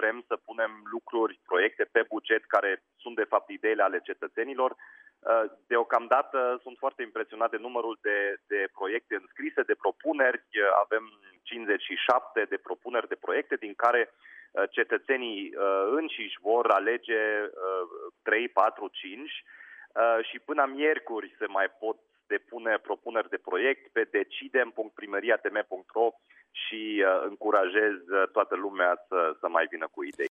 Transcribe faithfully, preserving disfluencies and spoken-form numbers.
vrem să punem lucruri, proiecte pe buget care sunt de fapt ideile ale cetățenilor. Deocamdată sunt foarte impresionat de numărul de, de proiecte înscrise, de propuneri. Avem cincizeci și șapte de propuneri de proiecte, din care cetățenii înșiși vor alege trei, patru, cinci și până miercuri se mai pot depune propuneri de proiect pe decidem punct primaria punct t m punct r o și încurajez toată lumea să, să mai vină cu idei.